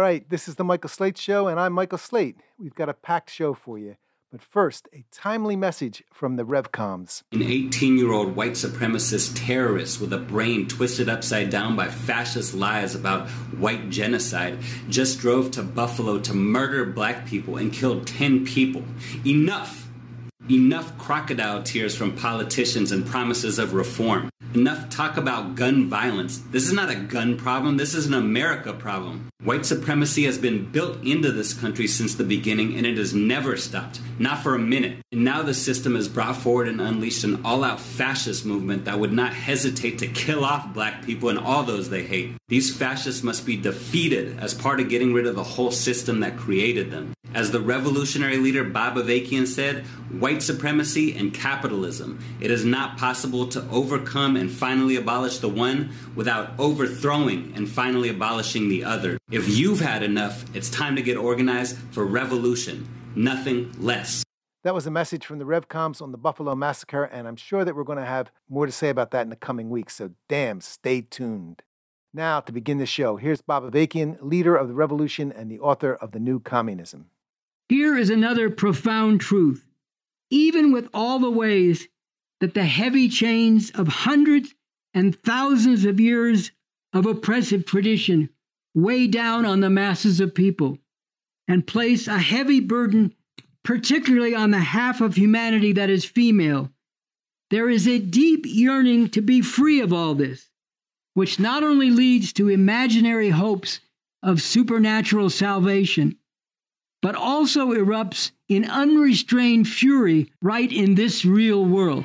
right, this is the Michael Slate Show, and I'm Michael Slate. We've got a packed show for you. But first, a timely message from the RevComs. An 18-year-old white supremacist terrorist with a brain twisted upside down by fascist lies about white genocide just drove to Buffalo to murder black people and killed 10 people. Enough! Enough crocodile tears from politicians and promises of reform. Enough talk about gun violence. This is not a gun problem. This is an America problem. White supremacy has been built into this country since the beginning, and it has never stopped. Not for a minute. And now the system has brought forward and unleashed an all-out fascist movement that would not hesitate to kill off black people and all those they hate. These fascists must be defeated as part of getting rid of the whole system that created them. As the revolutionary leader Bob Avakian said, white supremacy and capitalism. It is not possible to overcome and finally abolish the one without overthrowing and finally abolishing the other. If you've had enough, it's time to get organized for revolution, nothing less. That was a message from the RevComs on the Buffalo Massacre, and I'm sure that we're going to have more to say about that in the coming weeks, so stay tuned. Now, to begin the show, here's Bob Avakian, leader of the revolution and the author of The New Communism. Here is another profound truth. Even with all the ways that the heavy chains of hundreds and thousands of years of oppressive tradition weigh down on the masses of people and place a heavy burden, particularly on the half of humanity that is female, there is a deep yearning to be free of all this, which not only leads to imaginary hopes of supernatural salvation, but also erupts in unrestrained fury right in this real world.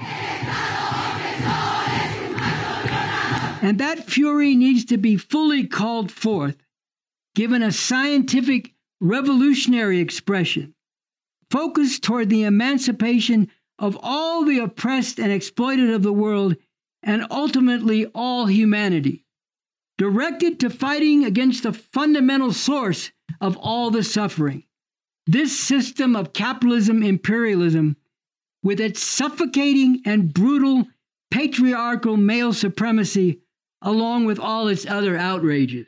And that fury needs to be fully called forth, given a scientific revolutionary expression, focused toward the emancipation of all the oppressed and exploited of the world, and ultimately all humanity, directed to fighting against the fundamental source of all the suffering. This system of capitalism imperialism, with its suffocating and brutal patriarchal male supremacy, along with all its other outrages.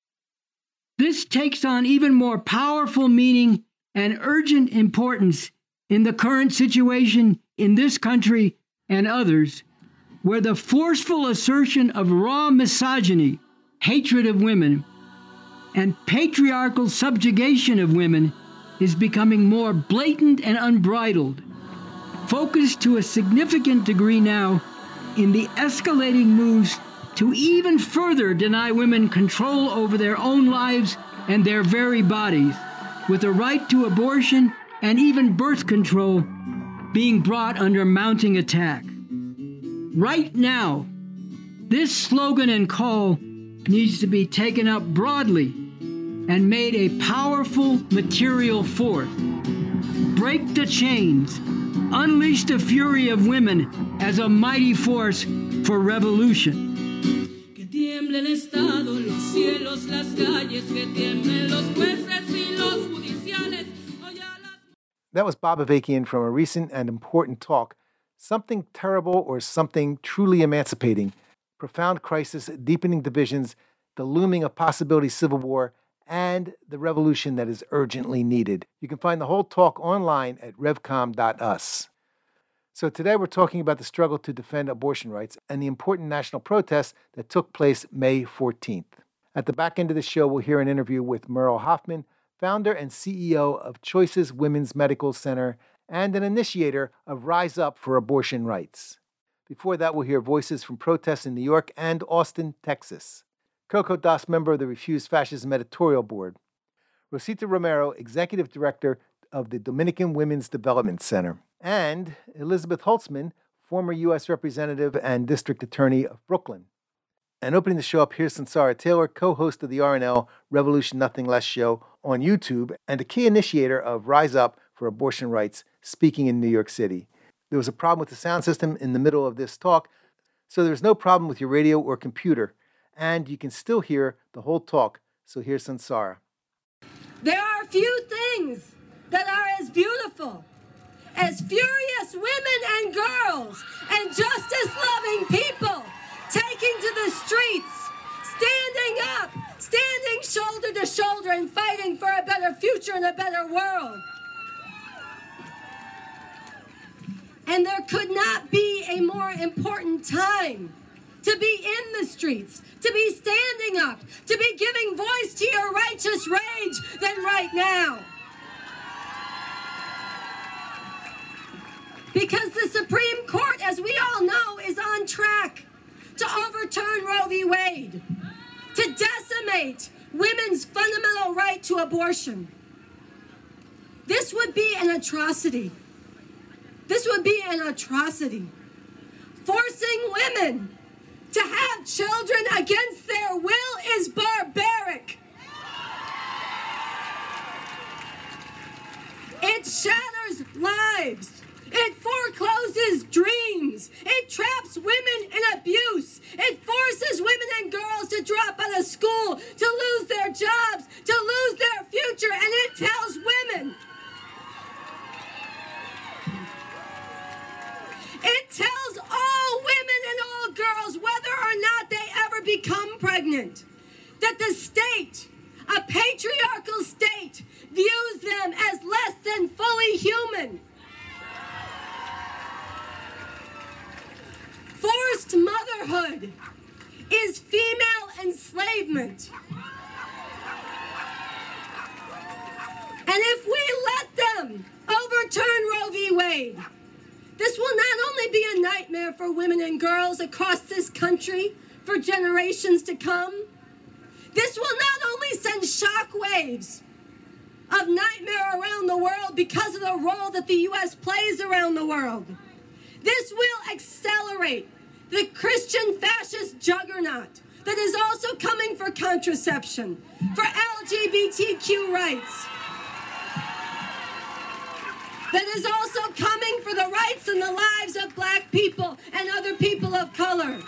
This takes on even more powerful meaning and urgent importance in the current situation in this country and others, where the forceful assertion of raw misogyny, hatred of women, and patriarchal subjugation of women is becoming more blatant and unbridled, focused to a significant degree now in the escalating moves to even further deny women control over their own lives and their very bodies, with the right to abortion and even birth control being brought under mounting attack. Right now, this slogan and call needs to be taken up broadly and made a powerful material force. Break the chains, unleash the fury of women as a mighty force for revolution. Que tiemble el Estado, los cielos, las calles, que tiemblen los jueces y los judiciales. That was Bob Avakian from a recent and important talk, Something Terrible or Something Truly Emancipating, Profound Crisis, Deepening Divisions, the Looming of Possibility Civil War, and the revolution that is urgently needed. You can find the whole talk online at revcom.us. So today we're talking about the struggle to defend abortion rights and the important national protest that took place May 14th. At the back end of the show, we'll hear an interview with Merle Hoffman, founder and CEO of Choices Women's Medical Center and an initiator of Rise Up for Abortion Rights. Before that, we'll hear voices from protests in New York and Austin, Texas. Coco Das, member of the Refuse Fascism Editorial Board. Rosita Romero, Executive Director of the Dominican Women's Development Center. And Elizabeth Holtzman, former U.S. Representative and District Attorney of Brooklyn. And opening the show up, here's Sansara Taylor, co-host of the RNL Revolution Nothing Less show on YouTube and a key initiator of Rise Up for Abortion Rights, speaking in New York City. There was a problem with the sound system in the middle of this talk, so there's no problem with your radio or computer, and you can still hear the whole talk. So here's Sansara. There are few things that are as beautiful as furious women and girls and justice-loving people taking to the streets, standing up, standing shoulder to shoulder and fighting for a better future and a better world. And there could not be a more important time to be in the streets, to be standing up, to be giving voice to your righteous rage than right now. Because the Supreme Court, as we all know, is on track to overturn Roe v. Wade, to decimate women's fundamental right to abortion. This would be an atrocity. This would be an atrocity. Forcing women to have children against their will is barbaric. It shatters lives. It forecloses dreams. It traps women in abuse. It forces women and girls to drop out of school, to lose their jobs, to lose their future, and it tells women. It tells all women and all girls, whether or not they ever become pregnant, that the state, a patriarchal state, views them as less than fully human. Forced motherhood is female enslavement. And if we let them overturn Roe v. Wade, this will not only be a nightmare for women and girls across this country for generations to come, this will not only send shockwaves of nightmare around the world because of the role that the U.S. plays around the world. This will accelerate the Christian fascist juggernaut that is also coming for contraception, for LGBTQ rights, that is also coming for the rights and the lives of Black people and other people of color.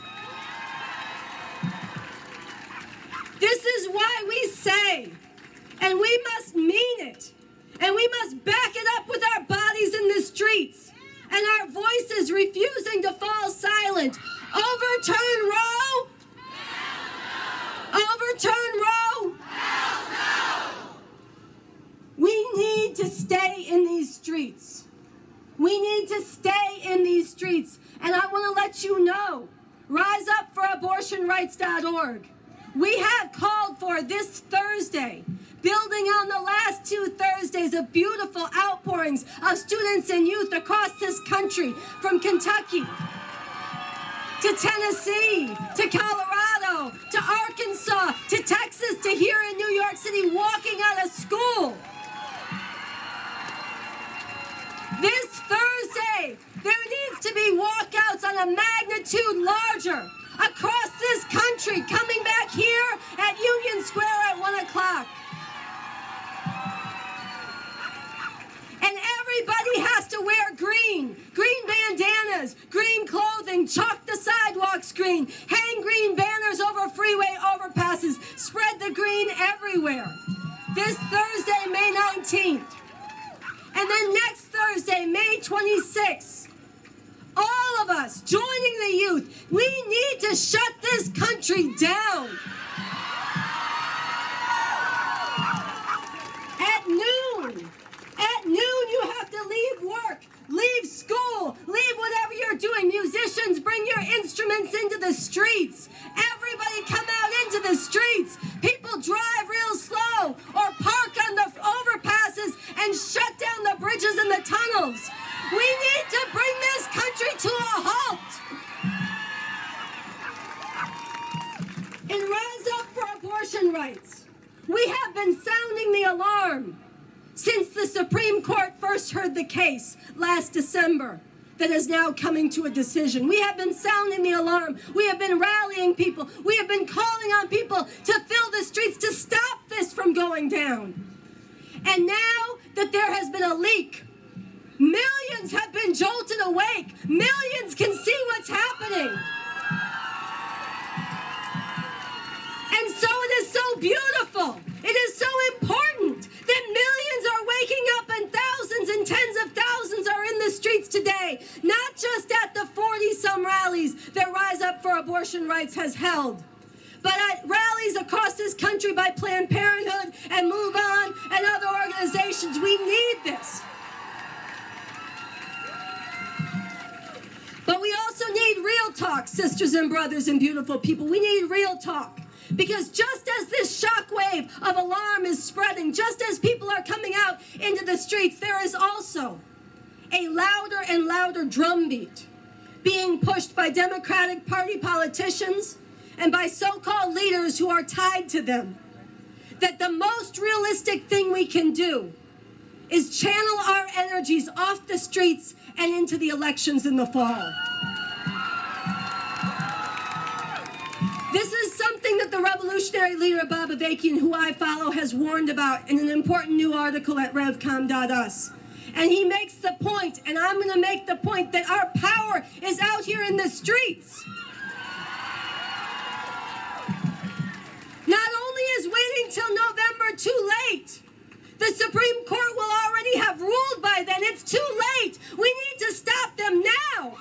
This is why we say, and we must mean it, and we must back it up with our bodies in the streets, and our voices refusing to fall silent. Overturn Roe? Hell no. Overturn Roe? Hell no. We need to stay in these streets. We need to stay in these streets. And I want to let you know, riseupforabortionrights.org. We have called for this Thursday, building on the last 2 Thursdays of beautiful outpourings of students and youth across this country, from Kentucky to Tennessee to Colorado to Arkansas to Texas to here in New York City, walking out of school. This Thursday, there needs to be walkouts on a magnitude larger across this country, coming back here at Union Square at 1 o'clock. And everybody has to wear green bandanas, green clothing, chalk the sidewalks green, hang green banners over freeway overpasses, spread the green everywhere. This Thursday, May 19th. And then next Thursday, May 26th. All of us joining the youth, we need to shut this country down. At noon, you have to leave work, leave school, leave whatever you're doing. Musicians, bring your instruments into the streets. Everybody come out into the streets. People drive real slow or park on the overpasses and shut down the bridges and the tunnels. We need to bring this country to a halt. In Rise Up for Abortion Rights, we have been sounding the alarm since the Supreme Court first heard the case last December that is now coming to a decision. We have been sounding the alarm. We have been rallying people. We have been calling on people to fill the streets to stop this from going down. And now that there has been a leak, millions have been jolted awake. Millions can see what's happening. And so it is so beautiful. It is so important that millions are waking up and thousands and tens of thousands are in the streets today, not just at the 40-some rallies that Rise Up for Abortion Rights has held, but at rallies across this country by Planned Parenthood and Move On and other organizations. We need this. But we also need real talk, sisters and brothers and beautiful people. We need real talk. Because just as this shockwave of alarm is spreading, just as people are coming out into the streets, there is also a louder and louder drumbeat being pushed by Democratic Party politicians and by so-called leaders who are tied to them, that the most realistic thing we can do is channel our energies off the streets and into the elections in the fall. This is something that the revolutionary leader Bob Avakian, who I follow, has warned about in an important new article at revcom.us. And he makes the point, and I'm going to make the point, that our power is out here in the streets. Not only is waiting till November too late, the Supreme Court will already have ruled by then. It's too late. We need to stop them now.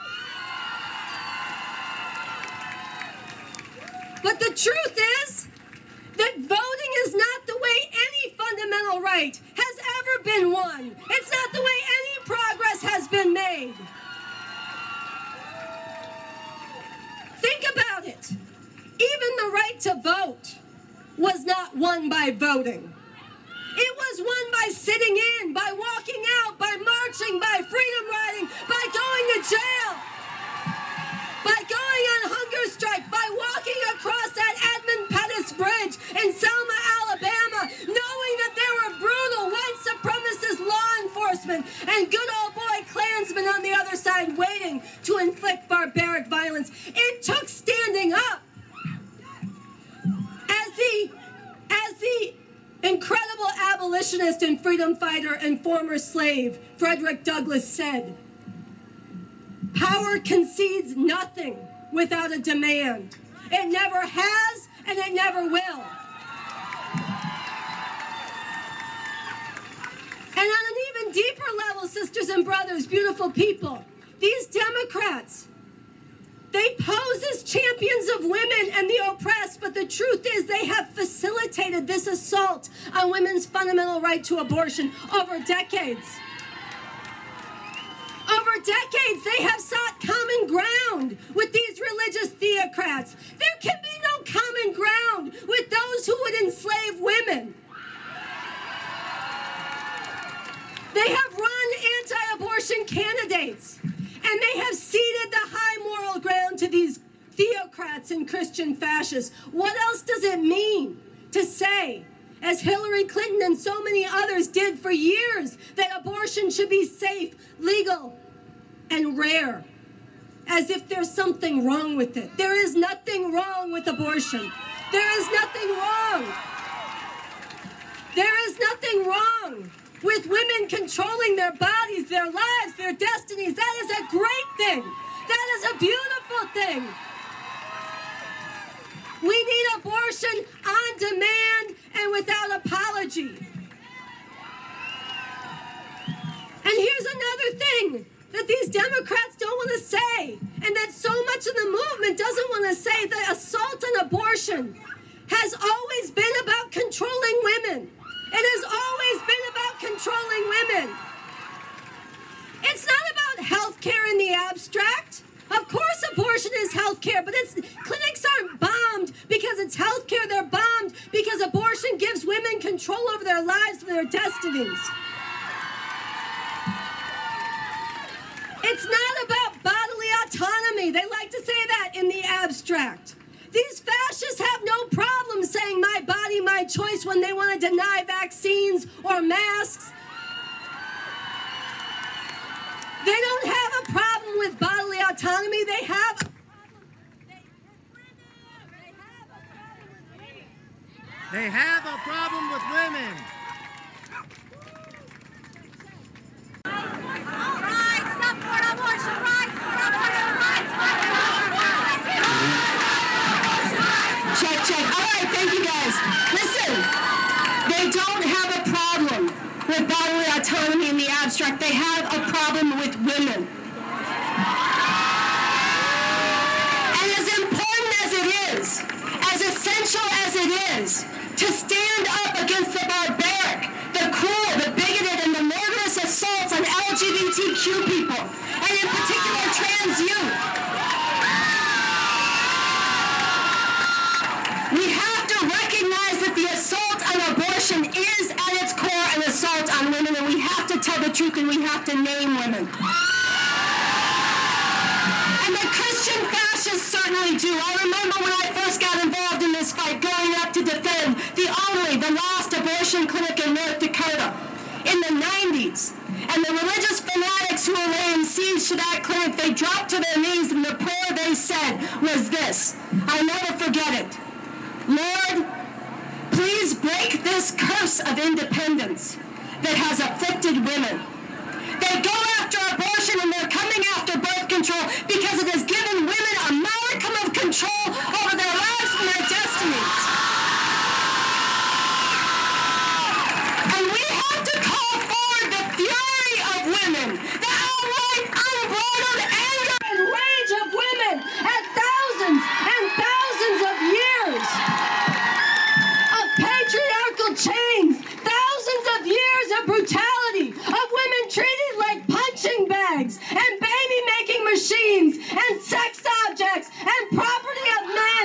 But the truth is that voting is not the way any fundamental right has ever been won. It's not the way any progress has been made. Think about it. Even the right to vote was not won by voting. It was won by sitting in, by walking out, by marching, by freedom riding, by going to jail, by going on hunger strike, by walking across that Edmund Pettus Bridge in Selma, Alabama, knowing that there were brutal white supremacist law enforcement and good old boy Klansmen on the other side waiting to inflict barbaric violence. It took standing up. As the incredible abolitionist and freedom fighter and former slave Frederick Douglass said, "Power concedes nothing without a demand. It never has and it never will." And on an even deeper level, sisters and brothers, beautiful people, these Democrats, they pose as champions of women and the oppressed, but the truth is they have facilitated this assault on women's fundamental right to abortion over decades. Over decades, they have sought common ground with these religious theocrats. There can be no common ground with those who would enslave women. They have run anti-abortion candidates, and they have ceded the high moral ground to these theocrats and Christian fascists. What else does it mean to say, as Hillary Clinton and so many others did for years, that abortion should be safe, legal, and rare, as if there's something wrong with it? There is nothing wrong with abortion. There is nothing wrong. There is nothing wrong with women controlling their bodies, their lives, their destinies. That is a great thing. That is a beautiful thing. We need abortion on demand and without apology. And here's another thing that these Democrats don't want to say, and that so much of the movement doesn't want to say. The assault on abortion has always been about controlling women. It has always been about controlling women. It's not about health care in the abstract. Of course abortion is health care, but clinics aren't bombed because it's health care. They're bombed because abortion gives women control over their lives and their destinies. It's not about bodily autonomy. They like to say that in the abstract. These fascists have no problem saying my body, my choice when they want to deny vaccines or masks. They don't have a problem with bodily autonomy. They have a They have a problem with women. Rights, support abortion rights, abortion rights, Check. All right, thank you guys. Listen, they don't have a problem with bodily autonomy in the abstract. They have a problem with women. And as important as it is, as essential LGBTQ people, and in particular trans youth. We have to recognize that the assault on abortion is at its core an assault on women, and we have to tell the truth, and we have to name women. And the Christian fascists certainly do. I remember when I first got involved in this fight, going up to defend the last abortion clinic in North Dakota in the 90s. And the religious fanatics who were laying siege to that clinic, they dropped to their knees, and the prayer they said was this. I'll never forget it. Lord, please break this curse of independence that has afflicted women. They go after abortion and they're coming after birth control because it has given women a modicum of control over their lives and their destinies. And we have to call forward the fury of women, the outright unbridled anger and rage of women at thousands and thousands of years of patriarchal chains, thousands of years of brutality, of women treated like punching bags and baby-making machines and sex objects and property of men.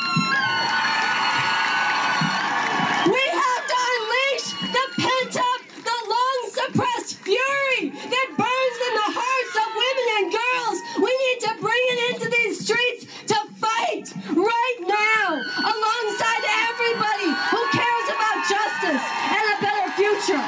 We have to unleash the pent-up, the long-suppressed fury that burns in the hearts of women and girls. We need to bring it into these streets to fight right now alongside everybody who cares about justice and a better future.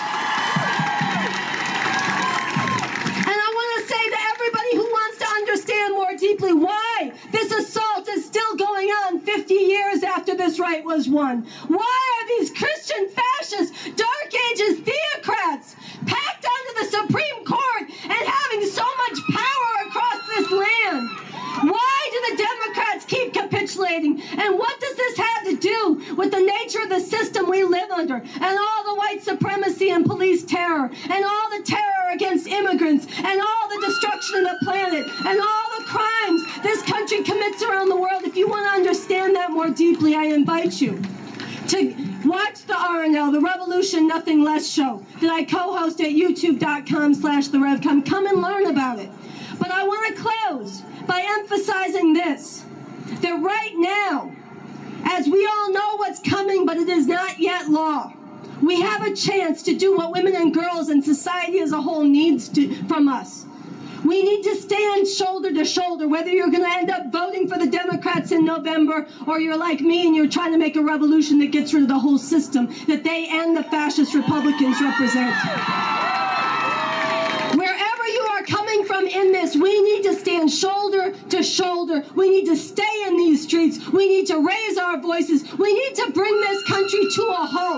And I want to say to everybody who wants to understand more deeply why this assault is still going on 50 years after this right was won. Why are these Christian fascists, Dark Ages theocrats packed onto the Supreme Court and having so much power across this land? Why do the Democrats keep capitulating? And what does this have to do with the nature of the system we live under, and all the white supremacy and police terror, and all the terror against immigrants, and all the destruction of the planet, and all the crimes this country commits around the world? If you want to understand that more deeply, I invite you to watch the RNL, the Revolution Nothing Less show that I co-host at youtube.com/therevcom. Come and learn about it. But I want to close by emphasizing this, that right now, as we all know what's coming, but it is not yet law, we have a chance to do what women and girls and society as a whole needs from us. We need to stand shoulder to shoulder, whether you're going to end up voting for the Democrats in November, or you're like me and you're trying to make a revolution that gets rid of the whole system that they and the fascist Republicans represent. Wherever you are coming from in this, we need to stand shoulder to shoulder. We need to stay in these streets. We need to raise our voices. We need to bring this country to a halt.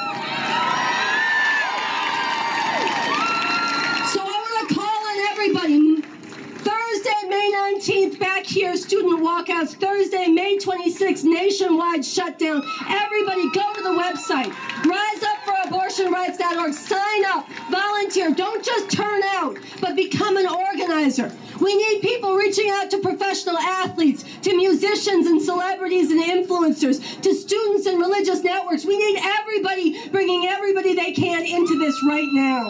So I want to call on everybody. Thursday, May 19th, back here, student walkouts. Thursday, May 26th, nationwide shutdown. Everybody go to the website, riseupforabortionrights.org. Sign up, volunteer. Don't just turn out, but become an organizer. We need people reaching out to professional athletes, to musicians and celebrities and influencers, to students and religious networks. We need everybody bringing everybody they can into this right now.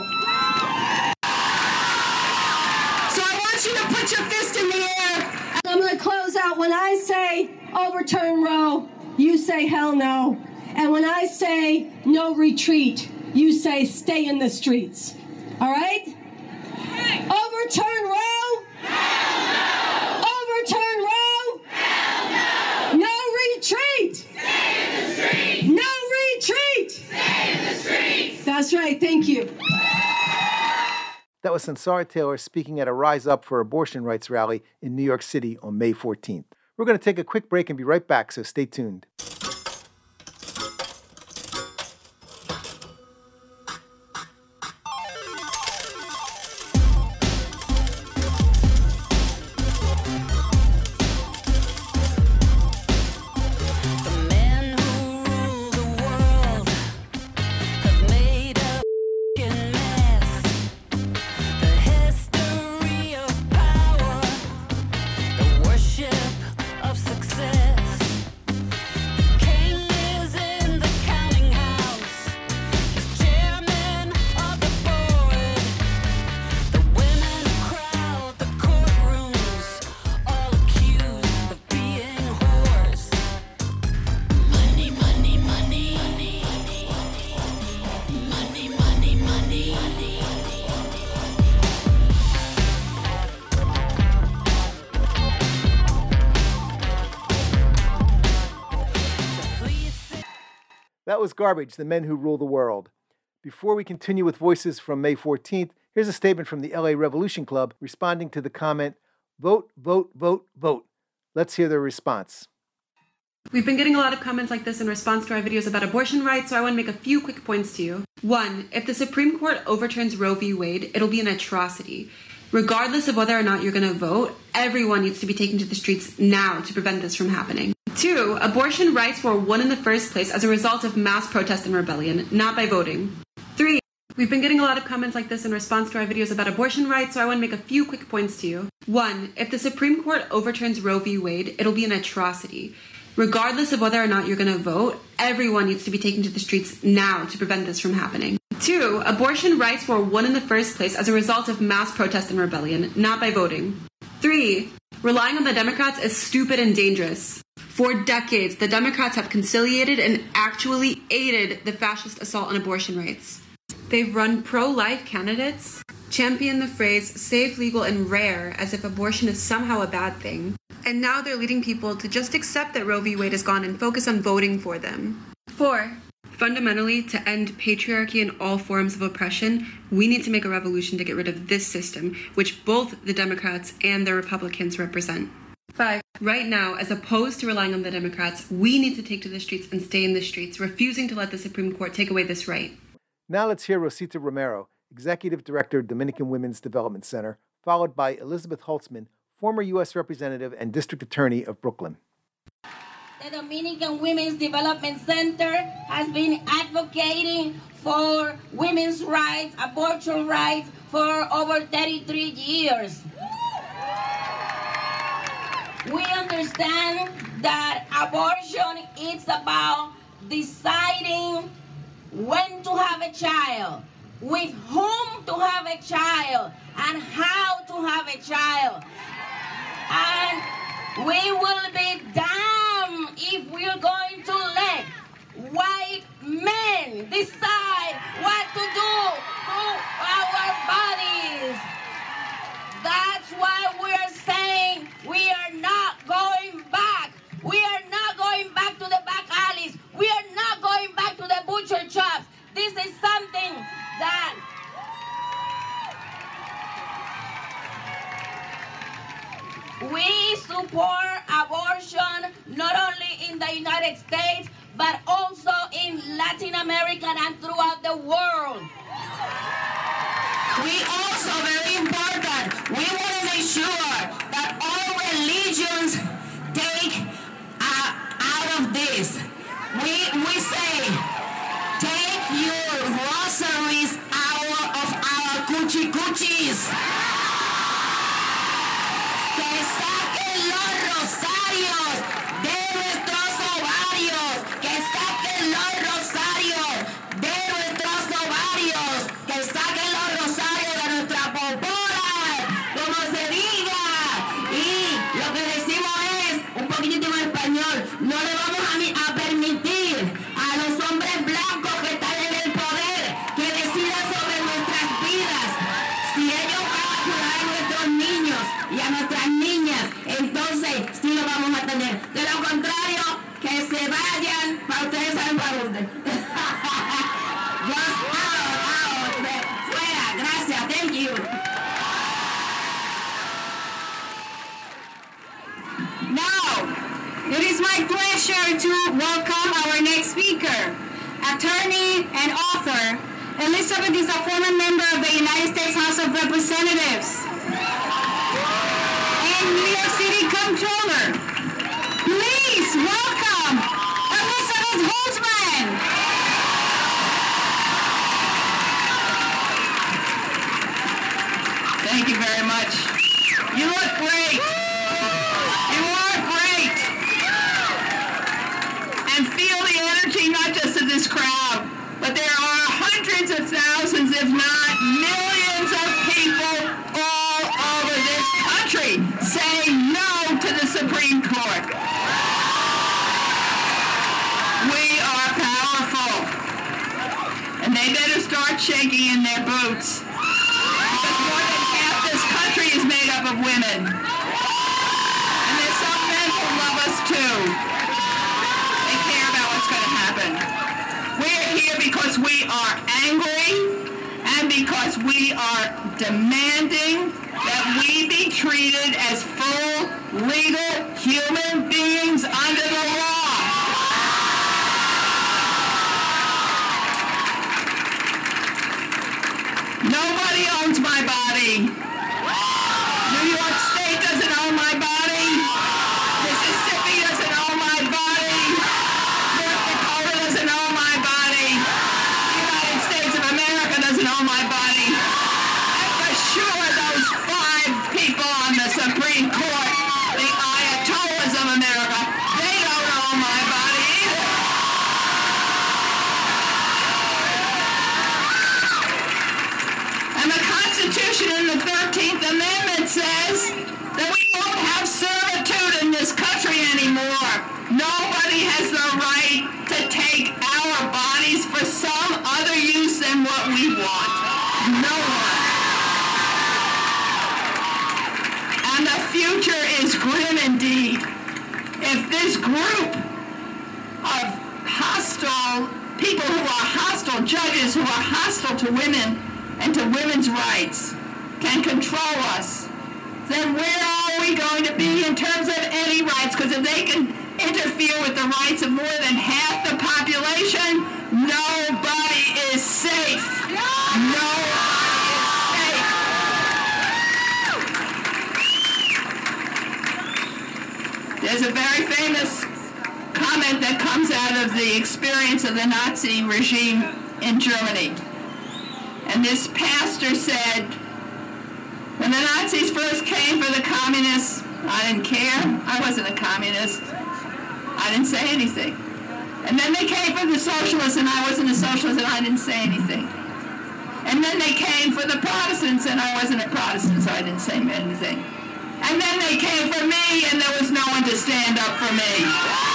You to put your fist in the air. And I'm going to close out. When I say overturn Roe, you say hell no. And when I say no retreat, you say stay in the streets. All right? Overturn Roe? Hell no. Overturn Roe? Hell no. No retreat. Stay in the streets. No retreat. Stay in the streets. That's right. Thank you. That was Sansara Taylor speaking at a Rise Up for Abortion Rights rally in New York City on May 14th. We're going to take a quick break and be right back, so stay tuned. Success. That was Garbage, the Men Who Rule the World. Before we continue with voices from May 14th, here's a statement from the LA Revolution Club responding to the comment, "Vote, vote, vote, vote." Let's hear their response. We've been getting a lot of comments like this in response to our videos about abortion rights, so I want to make a few quick points to you. 1, if the Supreme Court overturns Roe v. Wade, it'll be an atrocity. Regardless of whether or not you're going to vote, everyone needs to be taken to the streets now to prevent this from happening. 2, abortion rights were won in the first place as a result of mass protest and rebellion, not by voting. 3, we've been getting a lot of comments like this in response to our videos about abortion rights, so I want to make a few quick points to you. 1, if the Supreme Court overturns Roe v. Wade, it'll be an atrocity. Regardless of whether or not you're going to vote, everyone needs to be taken to the streets now to prevent this from happening. 2, abortion rights were won in the first place as a result of mass protest and rebellion, not by voting. 3, relying on the Democrats is stupid and dangerous. For decades, the Democrats have conciliated and actually aided the fascist assault on abortion rights. They've run pro-life candidates, championed the phrase safe, legal, and rare as if abortion is somehow a bad thing. And now they're leading people to just accept that Roe v. Wade is gone and focus on voting for them. 4, fundamentally, to end patriarchy and all forms of oppression, we need to make a revolution to get rid of this system, which both the Democrats and the Republicans represent. 5, right now, as opposed to relying on the Democrats, we need to take to the streets and stay in the streets, refusing to let the Supreme Court take away this right. Now let's hear Rosita Romero, Executive Director, Dominican Women's Development Center, followed by Elizabeth Holtzman, former U.S. Representative and District Attorney of Brooklyn. The Dominican Women's Development Center has been advocating for women's rights, abortion rights, for over 33 years. We understand that abortion is about deciding when to have a child, with whom to have a child, and how to have a child. And we will be damned if we're going to let white men decide what to do to our bodies. That's why we're saying we are not going back. We are not going back to the back alleys. We are not going back to the butcher shops. This is something that we support abortion not only in the United States, but also in Latin America and throughout the world. We also, very important, we want to make sure that all religions take out of this. We say, take your rosaries out of our cuchicuchis. Que saquen los rosarios de nuestros ovarios. Que saquen los rosarios de nuestros ovarios. Que saquen los rosarios de nuestra popola. Como se diga. Y lo que decimos es, un poquitito en español, no le vamos a permitir a los hombres blancos que están en el poder que decidan sobre nuestras vidas. Si ellos van a cuidar a nuestros niños y a nuestras niñas, entonces sí lo vamos a tener. De lo contrario, que se vayan, para ustedes saben para dónde. Just out, fuera, gracias, thank you. Now, it is my pleasure to welcome our next speaker, attorney and author. Elizabeth is a former member of the United States House of Representatives and New York City Comptroller. Please welcome Elizabeth Holtzman. Thank you very much. You look great. You are great. And feel the energy, not just of this crowd, but there are hundreds of thousands, if not millions of people all over this country saying no to the Supreme Court. We are powerful. And they better start shaking in their boots. Because more than half this country is made up of women. And there's some men who love us too. They care about what's going to happen. because we are angry and because we are demanding that we be treated as full, legal human beings under the law. Nobody owns my body. New York State doesn't own my body. Mississippi doesn't own my body. North Dakota doesn't own my body. The United States of America doesn't own my body. And for sure, those 5 people on the Supreme Court, the Ayatollahs of America, they don't own my body either. And the Constitution in the 13th Amendment says that we won't have servitude in this country anymore. Nobody has the right to take our bodies for some other use than what we want. No one. And the future is grim indeed. If this group of hostile people who are hostile, judges who are hostile to women and to women's rights, can control us, then where are we going to be in terms of any rights? Because if they can interfere with the rights of more than half the population, nobody is safe. Nobody is safe. There's a very famous comment that comes out of the experience of the Nazi regime in Germany. And this pastor said, when the Nazis first came for the communists, I didn't care. I wasn't a communist. I didn't say anything. And then they came for the socialists, and I wasn't a socialist, and I didn't say anything. And then they came for the Protestants, and I wasn't a Protestant, so I didn't say anything. And then they came for me, and there was no one to stand up for me.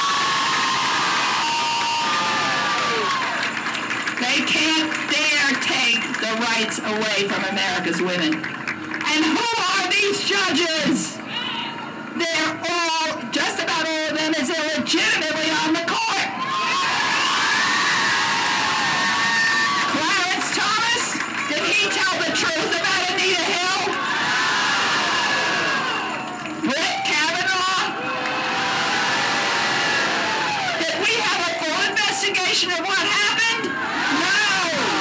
They can't dare take the rights away from America's women. And who are these judges? They're all, just about all of them, is illegitimately on the court. Clarence Thomas, did he tell the truth about Anita Hill? Brett Kavanaugh? Did we have a full investigation of what happened? No.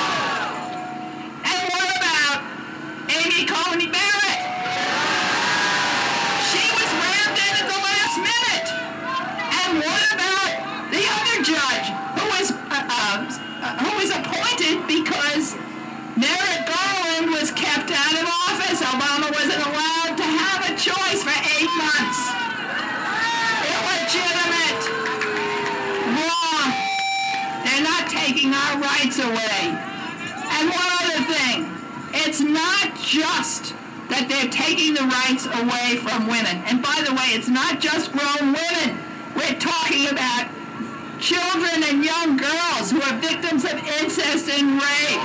And what about Amy Coney Barrett? She was rammed in at the last minute. And what about the other judge who was appointed because Merrick Garland was kept out of office? Obama wasn't allowed to have a choice for 8 months. Illegitimate. Wrong. They're not taking our rights away. And one other thing. It's not just that they're taking the rights away from women. And by the way, it's not just grown women. We're talking about children and young girls who are victims of incest and rape.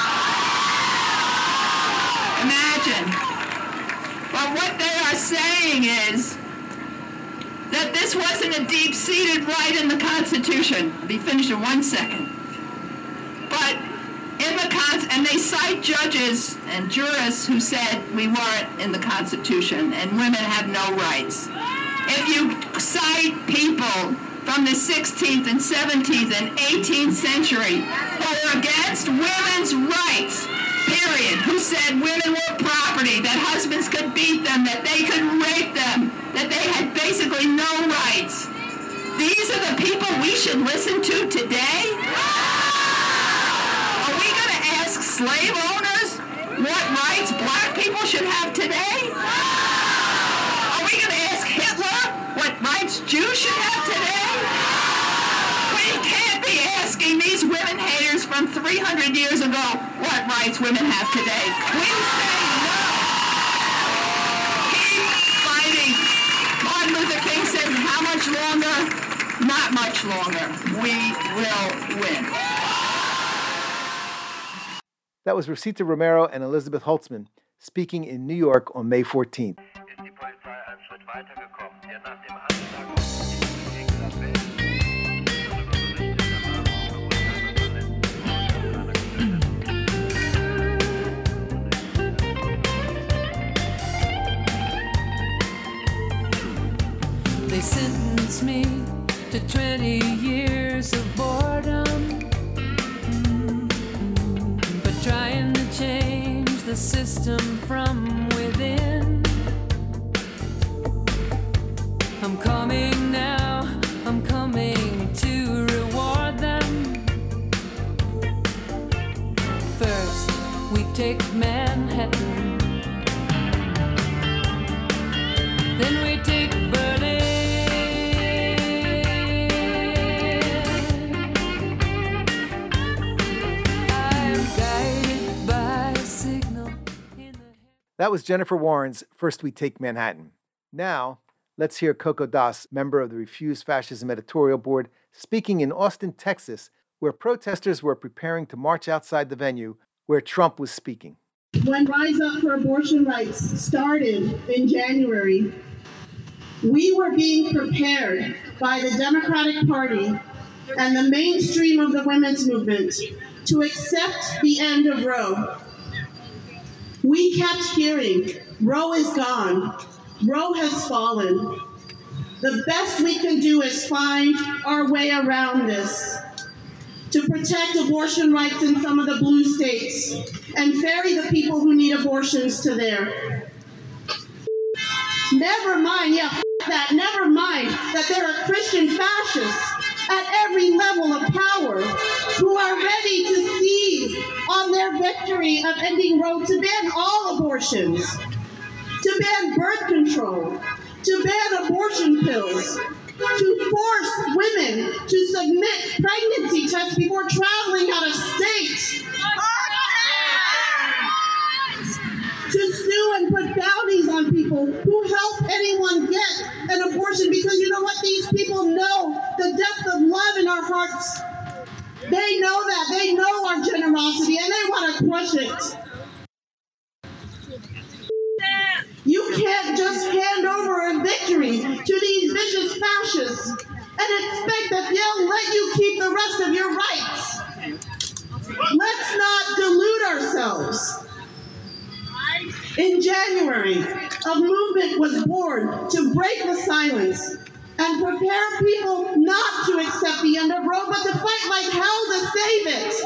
Imagine. But what they are saying is that this wasn't a deep-seated right in the Constitution. I'll be finished in 1 second. But and they cite judges and jurists who said we weren't in the Constitution and women have no rights. If you cite people from the 16th and 17th and 18th century who were against women's rights, period, who said women were property, that husbands could beat them, that they could rape them, that they had basically no rights, these are the people we should listen to today? Slave owners what rights black people should have today? Are we going to ask Hitler what rights Jews should have today? We can't be asking these women haters from 300 years ago what rights women have today. We say no. Keep fighting. Martin Luther King said, how much longer? Not much longer. We will win. That was Rosita Romero and Elizabeth Holtzman speaking in New York on May 14th. They sentenced me to 20 years of boredom for trying to change the system from within. I'm coming now, I'm coming to reward them. First, we take Manhattan, then we take Berlin. I'm guided by a signal in the... That was Jennifer Warren's First We Take Manhattan. Now, let's hear Coco Das, member of the Refuse Fascism Editorial Board, speaking in Austin, Texas, where protesters were preparing to march outside the venue where Trump was speaking. When Rise Up for Abortion Rights started in January, we were being prepared by the Democratic Party and the mainstream of the women's movement to accept the end of Roe. We kept hearing, Roe is gone, Roe has fallen. The best we can do is find our way around this, to protect abortion rights in some of the blue states and ferry the people who need abortions to there. Never mind that there are Christian fascists at every level of power who are ready to seize on their victory of ending Roe to ban all abortions, to ban birth control, to ban abortion pills, to force women to submit pregnancy tests before traveling out of state, to sue and put bounties on people who help anyone get an abortion, because you know what? These people know the depth of love in our hearts. They know that. They know our generosity, and they want to crush it. You can't just hand over a victory to these vicious fascists and expect that they'll let you keep the rest of your rights. Let's not delude ourselves. In January, a movement was born to break the silence and prepare people not to accept the end of Roe, but to fight like hell to save it.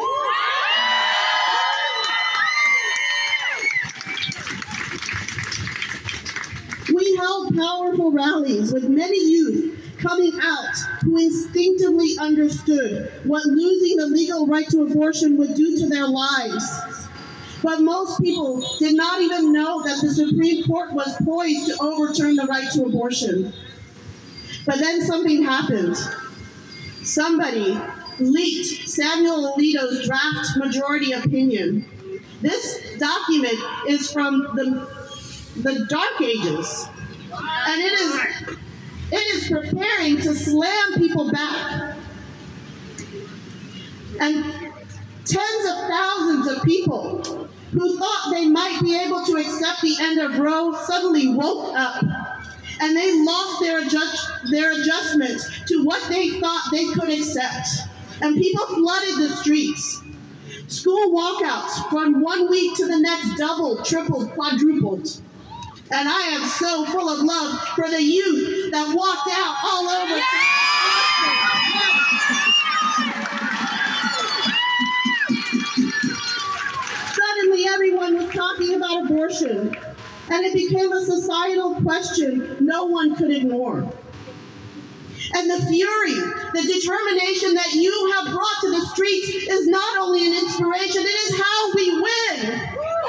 We held powerful rallies with many youth coming out who instinctively understood what losing the legal right to abortion would do to their lives. But most people did not even know that the Supreme Court was poised to overturn the right to abortion. But then something happened. Somebody leaked Samuel Alito's draft majority opinion. This document is from the Dark Ages, and it is preparing to slam people back. And tens of thousands of people who thought they might be able to accept the end of Roe suddenly woke up, and they lost their adjustment to what they thought they could accept. And people flooded the streets. School walkouts from 1 week to the next doubled, tripled, quadrupled. And I am so full of love for the youth that walked out all over. Suddenly everyone was talking about abortion, and it became a societal question no one could ignore. And the fury, the determination that you have brought to the streets is not only an inspiration, it is how we win.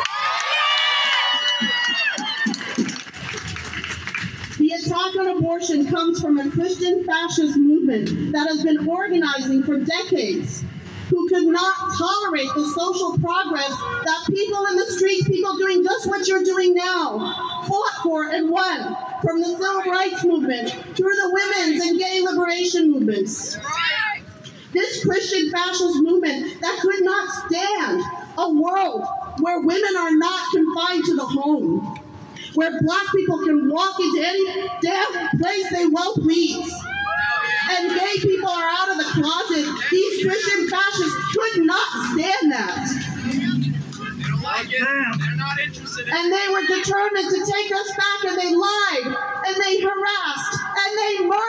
The attack on abortion comes from a Christian fascist movement that has been organizing for decades, who could not tolerate the social progress that people in the streets, people doing just what you're doing now, fought for and won, from the civil rights movement through the women's and gay liberation movements. This Christian fascist movement that could not stand a world where women are not confined to the home, where Black people can walk into any damn place they well please, and gay people are out of the closet. These Christian fascists could not stand that. They're not interested And they were determined to take us back, and they lied, and they harassed, and they murdered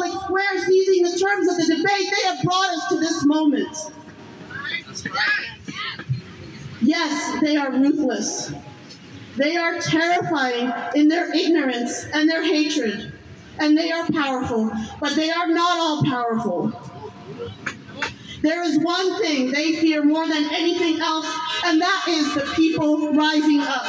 public square seizing the terms of the debate, they have brought us to this moment. Yes, they are ruthless. They are terrifying in their ignorance and their hatred. And they are powerful, but they are not all powerful. There is one thing they fear more than anything else, and that is the people rising up.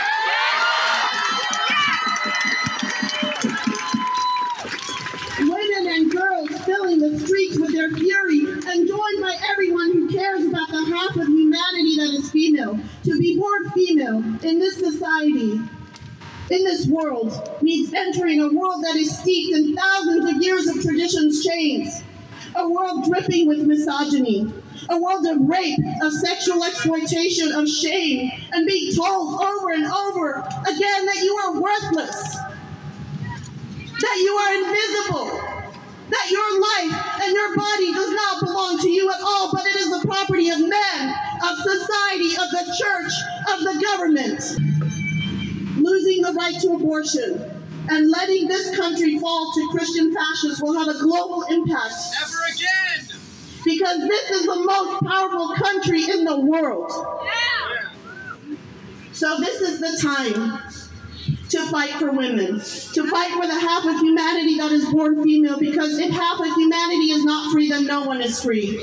Women and girls filling the streets with their fury, and joined by everyone who cares about the half of humanity that is female. To be born female in this society, in this world, means entering a world that is steeped in thousands of years of tradition's chains. A world dripping with misogyny. A world of rape, of sexual exploitation, of shame, and being told over and over again that you are worthless, that you are invisible, that your life and your body does not belong to you at all, but it is the property of men, of society, of the church, of the government. Losing the right to abortion and letting this country fall to Christian fascists will have a global impact. Never again! Because this is the most powerful country in the world. Yeah. So this is the time to fight for women, to fight for the half of humanity that is born female, because if half of humanity is not free, then no one is free.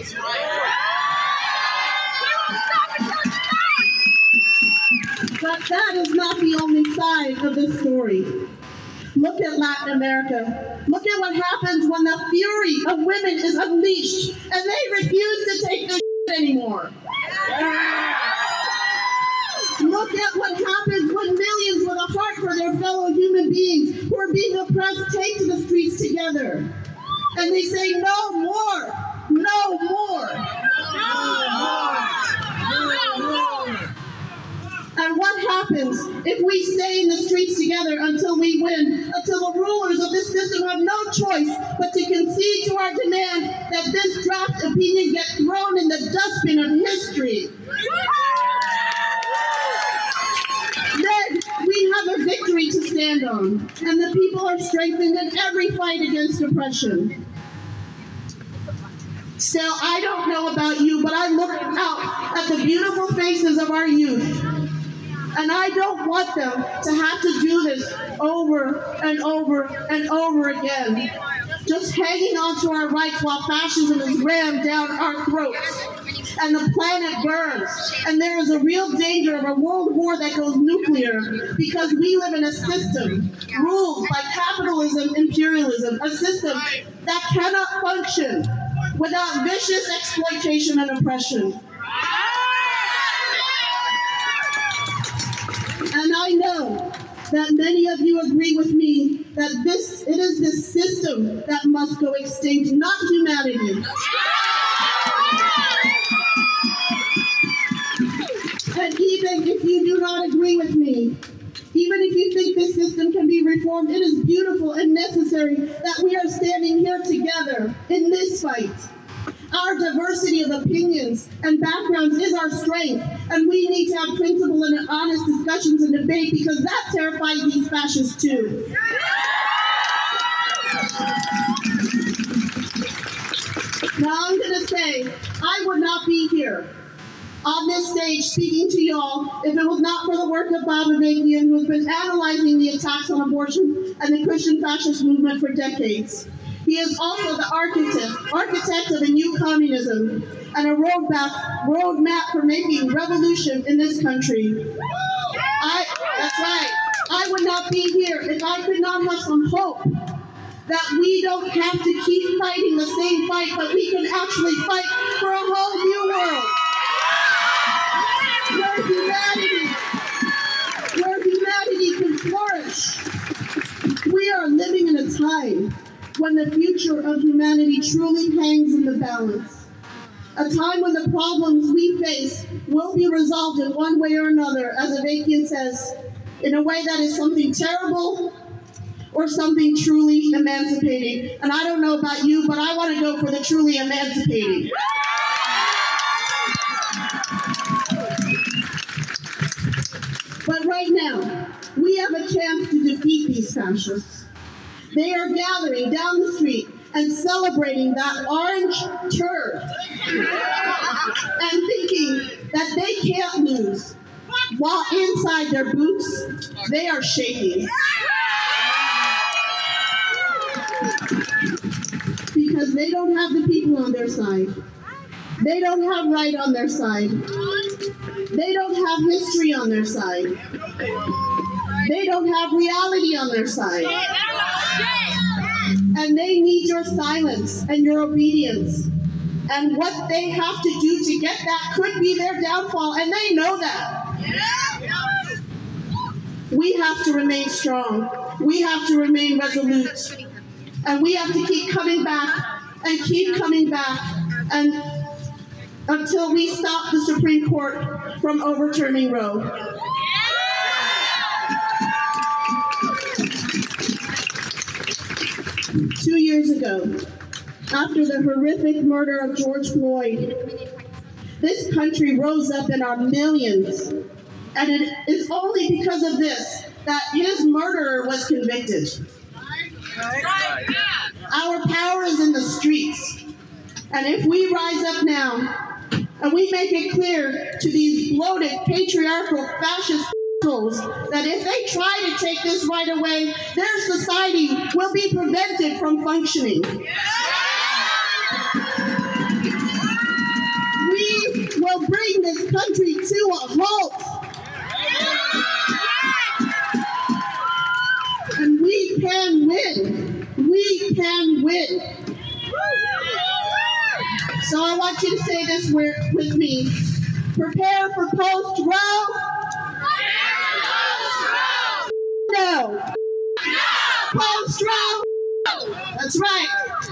But that is not the only side of this story. Look at Latin America. Look at what happens when the fury of women is unleashed and they refuse to take this shit anymore. Look at what happens when millions with a heart for their fellow human beings who are being oppressed take to the streets together. And they say, no more, no more, no more, no more. And what happens if we stay in the streets together until we win, until the rulers of this system have no choice but to concede to our demand that this draft opinion get thrown in the dustbin of history? Then we have a victory to stand on, and the people are strengthened in every fight against oppression. Still, I don't know about you, but I look out at the beautiful faces of our youth, and I don't want them to have to do this over and over and over again, just hanging on to our rights while fascism is rammed down our throats and the planet burns. And there is a real danger of a world war that goes nuclear because we live in a system ruled by capitalism, imperialism, a system that cannot function without vicious exploitation and oppression. And I know that many of you agree with me that it is this system that must go extinct, not humanity. And even if you do not agree with me, even if you think this system can be reformed, it is beautiful and necessary that we are standing here together in this fight. Our diversity of opinions and backgrounds is our strength, and we need to have principled and honest discussions and debate because that terrifies these fascists too. Now I'm going to say, I would not be here on this stage speaking to y'all if it was not for the work of Bob Avakian, who has been analyzing the attacks on abortion and the Christian fascist movement for decades. He is also the architect of a new communism and a roadmap for making revolution in this country. That's right. I would not be here if I could not have some hope that we don't have to keep fighting the same fight, but we can actually fight for a whole new world. Where humanity can flourish. We are living in a time when the future of humanity truly hangs in the balance. A time when the problems we face will be resolved in one way or another, as Avakian says, in a way that is something terrible or something truly emancipating. And I don't know about you, but I want to go for the truly emancipating. But right now, we have a chance to defeat these fascists. They are gathering down the street and celebrating that orange turd and thinking that they can't lose, while inside their boots, they are shaking. Because they don't have the people on their side. They don't have right on their side. They don't have history on their side. They don't have reality on their side. And they need your silence and your obedience. And what they have to do to get that could be their downfall, and they know that. We have to remain strong. We have to remain resolute. And we have to keep coming back and keep coming back and until we stop the Supreme Court from overturning Roe. Two years ago, after the horrific murder of George Floyd, this country rose up in our millions. And it is only because of this that his murderer was convicted. Our power is in the streets. And if we rise up now and we make it clear to these bloated, patriarchal, fascist assholes that if they try to take this right away, their society will be prevented from functioning. We will bring this country to a halt. And we can win. We can win. So I want you to say this with me. Prepare for post-Roe. No. Post-Roe. That's right.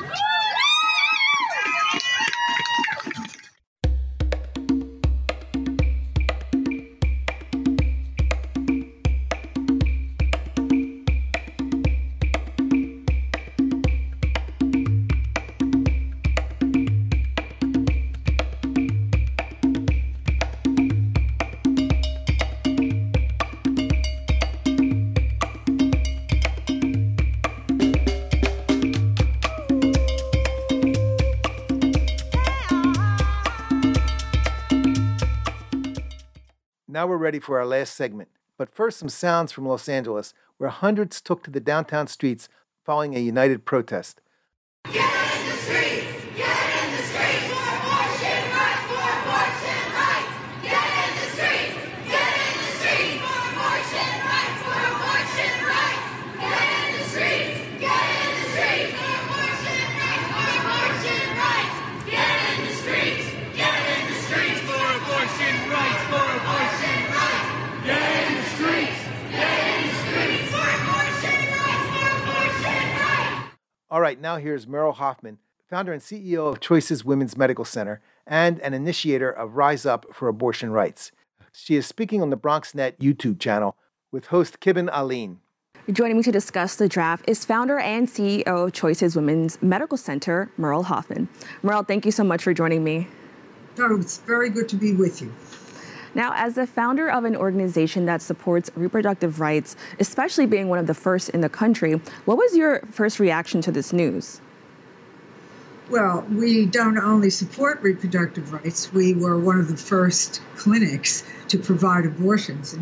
Now we're ready for our last segment. But first, some sounds from Los Angeles, where hundreds took to the downtown streets following a united protest. Get in the streets! Get in the streets! For abortion rights! For abortion rights! Get in the streets! Get in the streets! For abortion rights! For abortion rights! Get in the streets! Get in the streets! For abortion rights! For abortion rights! Get in the streets! Get in the streets! For abortion rights! For abortion rights! Get in the streets! Get in the streets! For abortion rights! For abortion rights! All right, now here's Merle Hoffman, founder and CEO of Choices Women's Medical Center and an initiator of Rise Up for Abortion Rights. She is speaking on the BronxNet YouTube channel with host Kibben Aline. Joining me to discuss the draft is founder and CEO of Choices Women's Medical Center, Merle Hoffman. Merle, thank you so much for joining me. Oh, it's very good to be with you. Now, as the founder of an organization that supports reproductive rights, especially being one of the first in the country, what was your first reaction to this news? Well, we don't only support reproductive rights, we were one of the first clinics to provide abortions in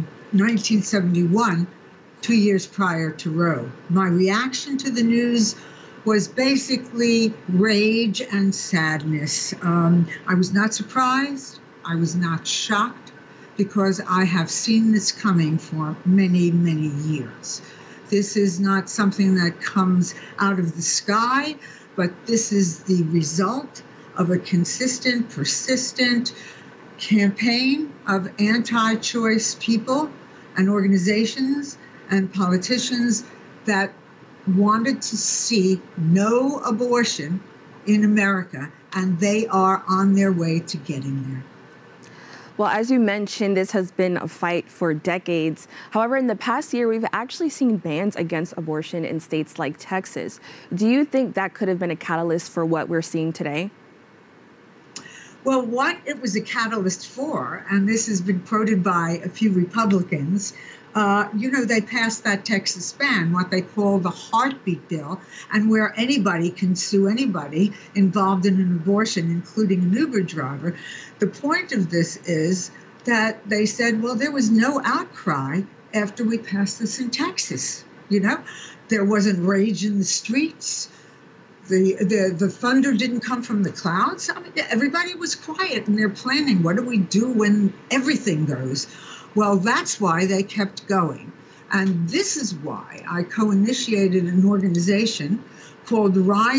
1971, 2 years prior to Roe. My reaction to the news was basically rage and sadness. I was not surprised. I was not shocked, because I have seen this coming for many, many years. This is not something that comes out of the sky, but this is the result of a consistent, persistent campaign of anti-choice people and organizations and politicians that wanted to see no abortion in America, and they are on their way to getting there. Well, as you mentioned, this has been a fight for decades. However, in the past year, we've actually seen bans against abortion in states like Texas. Do you think that could have been a catalyst for what we're seeing today? Well, what it was a catalyst for, and this has been quoted by a few Republicans, They passed that Texas ban, what they call the heartbeat bill, and where anybody can sue anybody involved in an abortion, including an Uber driver. The point of this is that they said, well, there was no outcry after we passed this in Texas. There wasn't rage in the streets. The thunder didn't come from the clouds. I mean, everybody was quiet, and they're planning, what do we do when everything goes? Well, that's why they kept going. And this is why I co-initiated an organization called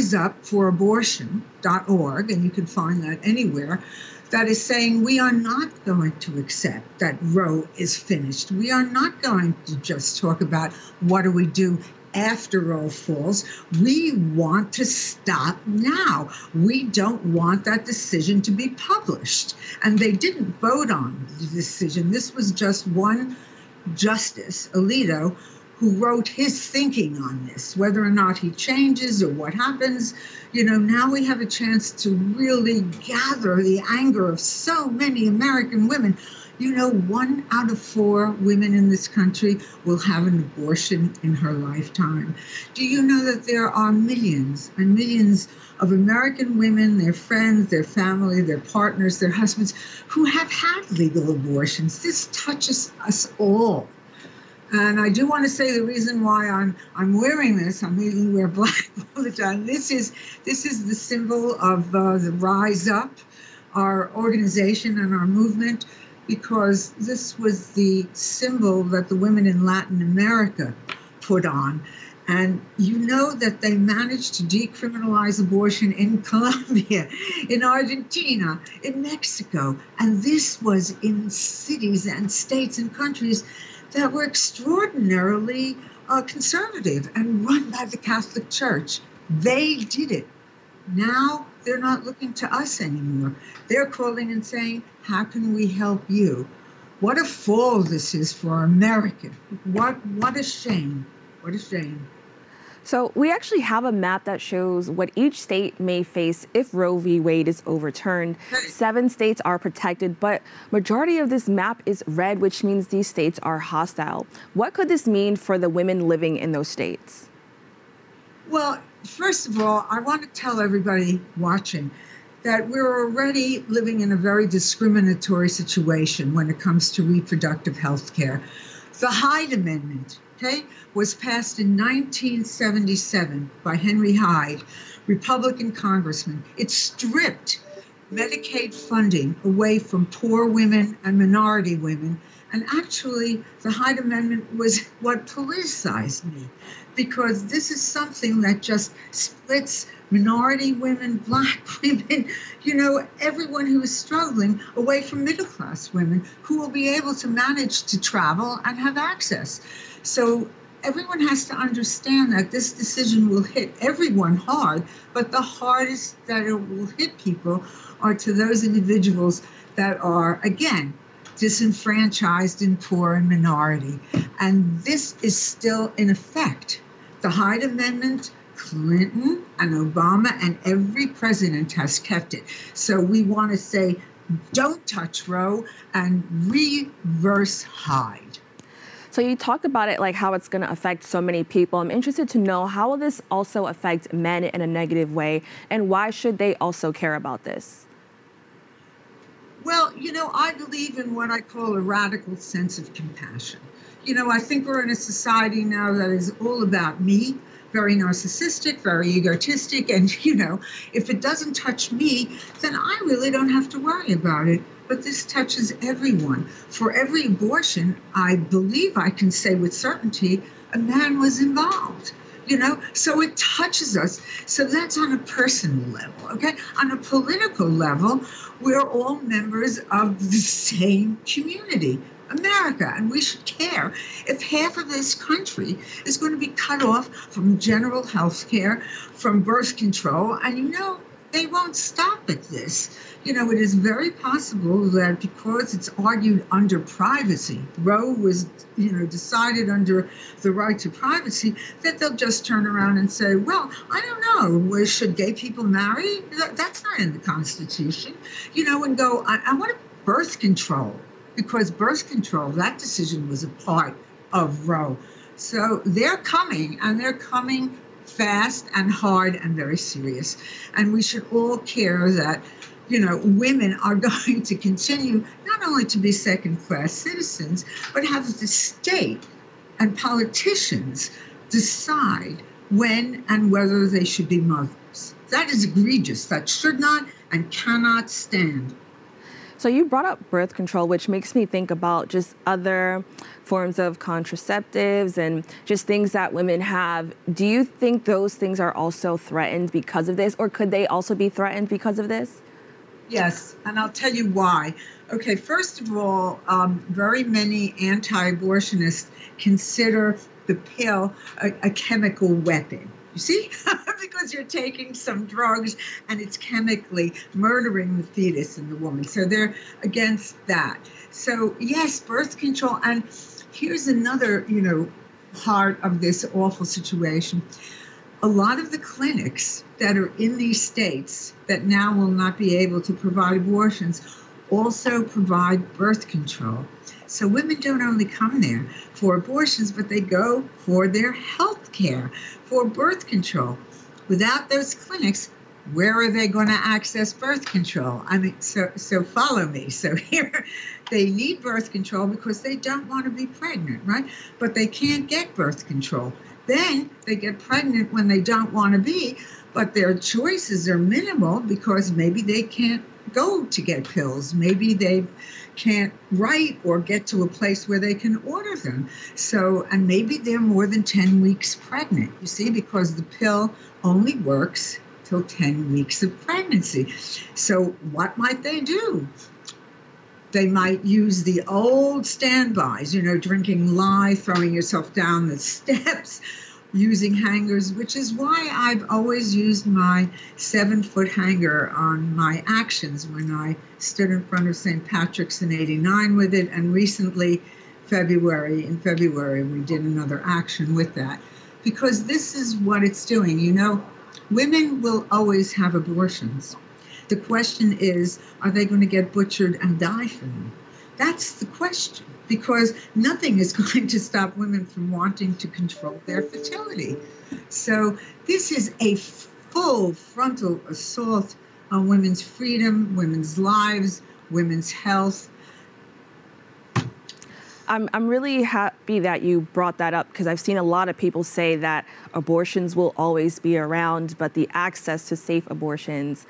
RiseUpForAbortion.org, and you can find that anywhere, that is saying we are not going to accept that Roe is finished. We are not going to just talk about what do we do after Roe falls. We want to stop now. We don't want that decision to be published. And they didn't vote on the decision. This was just one justice, Alito, who wrote his thinking on this, whether or not he changes or what happens. Now we have a chance to really gather the anger of so many American women. 1 out of 4 women in this country will have an abortion in her lifetime. Do you know that there are millions and millions of American women, their friends, their family, their partners, their husbands, who have had legal abortions? This touches us all. And I do want to say the reason why I'm wearing this, I'm even wear black all the time. This is the symbol of the Rise Up, our organization and our movement, because this was the symbol that the women in Latin America put on. And that they managed to decriminalize abortion in Colombia, in Argentina, in Mexico. And this was in cities and states and countries that were extraordinarily conservative and run by the Catholic Church. They did it. Now they're not looking to us anymore. They're calling and saying, how can we help you? What a fall this is for America. What a shame. What a shame. So we actually have a map that shows what each state may face if Roe v. Wade is overturned. 7 states are protected, but majority of this map is red, which means these states are hostile. What could this mean for the women living in those states? Well, first of all, I want to tell everybody watching that we're already living in a very discriminatory situation when it comes to reproductive health care. The Hyde Amendment, was passed in 1977 by Henry Hyde, Republican congressman. It stripped Medicaid funding away from poor women and minority women. And actually, the Hyde Amendment was what politicized me, because this is something that just splits minority women, Black women, everyone who is struggling away from middle-class women who will be able to manage to travel and have access. So everyone has to understand that this decision will hit everyone hard, but the hardest that it will hit people are to those individuals that are, again, disenfranchised and poor and minority. And this is still in effect. The Hyde Amendment, Clinton and Obama and every president has kept it. So we want to say, don't touch Roe and reverse Hyde. So you talked about it, like how it's going to affect so many people. I'm interested to know, how will this also affect men in a negative way, and why should they also care about this? Well, I believe in what I call a radical sense of compassion. I think we're in a society now that is all about me, very narcissistic, very egotistic, and, if it doesn't touch me, then I really don't have to worry about it. But this touches everyone. For every abortion, I believe I can say with certainty, a man was involved. So it touches us. So that's on a personal level, okay? On a political level, we're all members of the same community, America, and we should care if half of this country is going to be cut off from general health care, from birth control, and they won't stop at this. It is very possible that because it's argued under privacy, Roe was, decided under the right to privacy, that they'll just turn around and say, well, I don't know, should gay people marry? That's not in the Constitution. And go, I want birth control, because birth control, that decision was a part of Roe. So they're coming, and they're coming fast and hard and very serious. And we should all care that, women are going to continue not only to be second-class citizens, but have the state and politicians decide when and whether they should be mothers. That is egregious. That should not and cannot stand. So you brought up birth control, which makes me think about just other forms of contraceptives and just things that women have. Do you think those things are also threatened because of this, or could they also be threatened because of this? Yes, and I'll tell you why. Okay, first of all, very many anti-abortionists consider the pill a chemical weapon. You see? Because you're taking some drugs and it's chemically murdering the fetus in the woman. So they're against that. So yes, birth control. And here's another, part of this awful situation. A lot of the clinics that are in these states that now will not be able to provide abortions also provide birth control. So women don't only come there for abortions, but they go for their health care, for birth control. Without those clinics, where are they going to access birth control? I mean, so follow me. So here, they need birth control because they don't want to be pregnant, right? But they can't get birth control. Then they get pregnant when they don't want to be, but their choices are minimal because maybe they can't go to get pills. Maybe they can't write or get to a place where they can order them. So, and maybe they're more than 10 weeks pregnant, you see, because the pill only works till 10 weeks of pregnancy. So what might they do? They might use the old standbys, drinking lye, throwing yourself down the steps, using hangers, which is why I've always used my 7-foot hanger on my actions when I stood in front of St. Patrick's in '89 with it. And recently, in February, we did another action with that. Because this is what it's doing. Women will always have abortions. The question is, are they going to get butchered and die from them? That's the question, because nothing is going to stop women from wanting to control their fertility. So this is a full frontal assault on women's freedom, women's lives, women's health. I'm really happy that you brought that up, because I've seen a lot of people say that abortions will always be around, but the access to safe abortions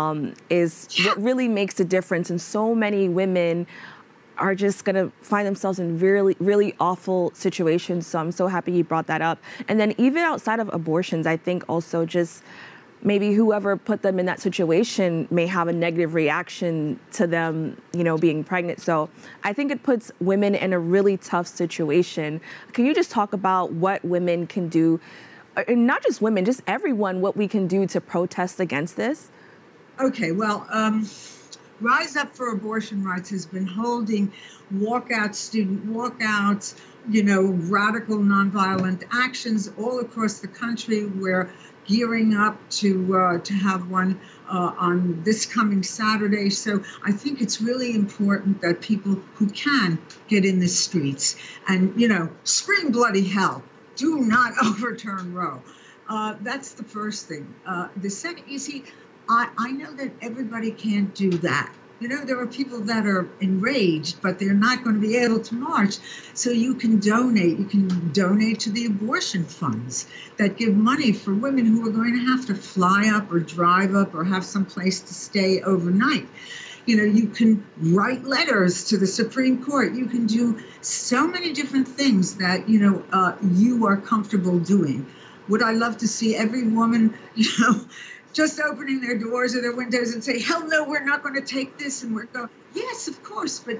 is what really makes a difference. And so many women are just going to find themselves in really, really awful situations. So I'm so happy you brought that up. And then even outside of abortions, I think also just maybe whoever put them in that situation may have a negative reaction to them, being pregnant. So I think it puts women in a really tough situation. Can you just talk about what women can do, not just women, just everyone, what we can do to protest against this? Okay, well, Rise Up for Abortion Rights has been holding student walkouts, radical nonviolent actions all across the country. We're gearing up to have one on this coming Saturday. So I think it's really important that people who can get in the streets and, scream bloody hell. Do not overturn Roe. That's the first thing. The second, you see, I know that everybody can't do that. There are people that are enraged, but they're not going to be able to march. So you can donate. You can donate to the abortion funds that give money for women who are going to have to fly up or drive up or have some place to stay overnight. You can write letters to the Supreme Court. You can do so many different things that, you are comfortable doing. Would I love to see every woman, just opening their doors or their windows and say, hell no, we're not going to take this, and we're going, yes, of course, but,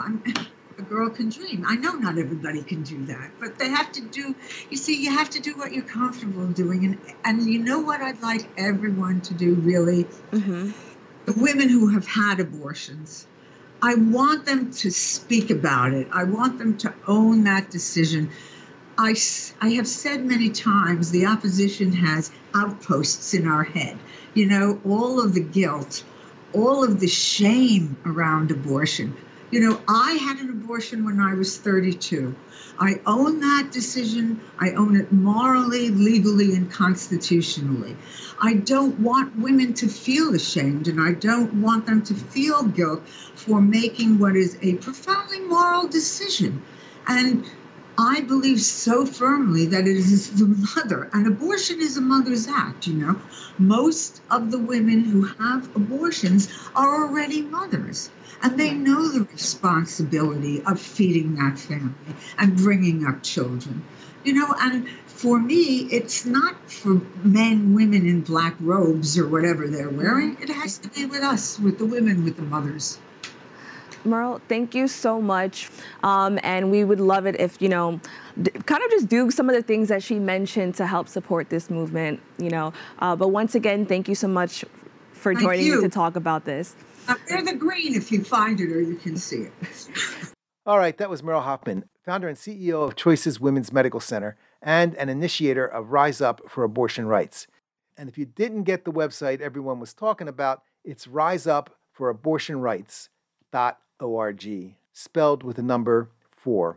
a girl can dream. I know not everybody can do that, but they have to do, you have to do what you're comfortable doing. And you know what I'd like everyone to do, really? Mm-hmm. The women who have had abortions, I want them to speak about it. I want them to own that decision. I have said many times the opposition has outposts in our head. All of the guilt, all of the shame around abortion. You know, I had an abortion when I was 32. I own that decision. I own it morally, legally, and constitutionally. I don't want women to feel ashamed, and I don't want them to feel guilt for making what is a profoundly moral decision. And I believe so firmly that it is the mother, and abortion is a mother's act, you know. Most of the women who have abortions are already mothers, and they know the responsibility of feeding that family and bringing up children, you know. And for me, it's not for men, women in black robes or whatever they're wearing. It has to be with us, with the women, with the mothers. Merle, thank you so much. And we would love it if, you know, kind of just do some of the things that she mentioned to help support this movement, you know. But once again, thank you so much for joining me to talk about this. Wear the green if you find it or you can see it. All right, that was Merle Hoffman, founder and CEO of Choices Women's Medical Center and an initiator of Rise Up for Abortion Rights. And if you didn't get the website everyone was talking about, it's riseupfораbortionrights.org, spelled with the number 4.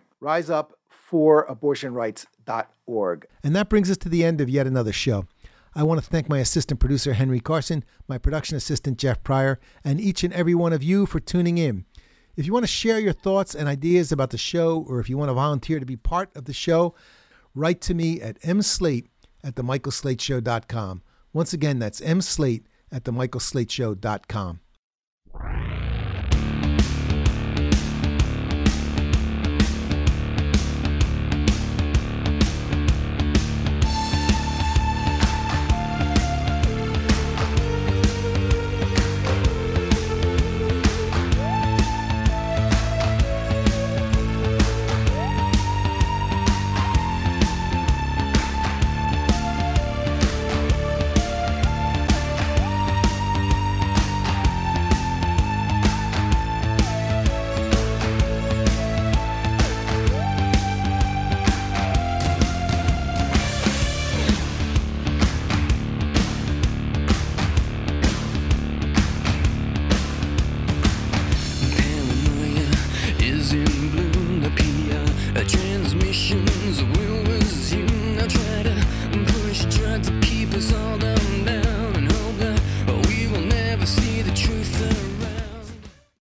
riseupfораbortionrights.org. And that brings us to the end of yet another show. I want to thank my assistant producer, Henry Carson, my production assistant, Jeff Pryor, and each and every one of you for tuning in. If you want to share your thoughts and ideas about the show, or if you want to volunteer to be part of the show, write to me at mslate@themichaelslateshow.com. Once again, that's mslate@themichaelslateshow.com.